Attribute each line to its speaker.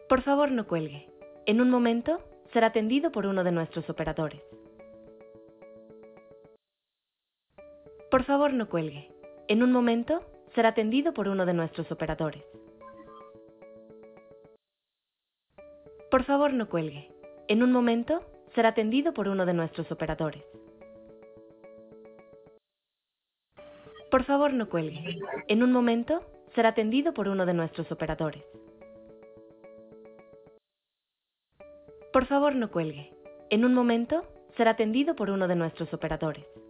Speaker 1: Por favor, no cuelgue. En un momento será atendido por uno de nuestros operadores. Por favor, no cuelgue. En un momento será atendido por uno de nuestros operadores. Por favor, no cuelgue. En un momento será atendido por uno de nuestros operadores. Por favor, no cuelgue. En un momento será atendido por uno de nuestros operadores. Por favor, no cuelgue. En un momento será atendido por uno de nuestros operadores.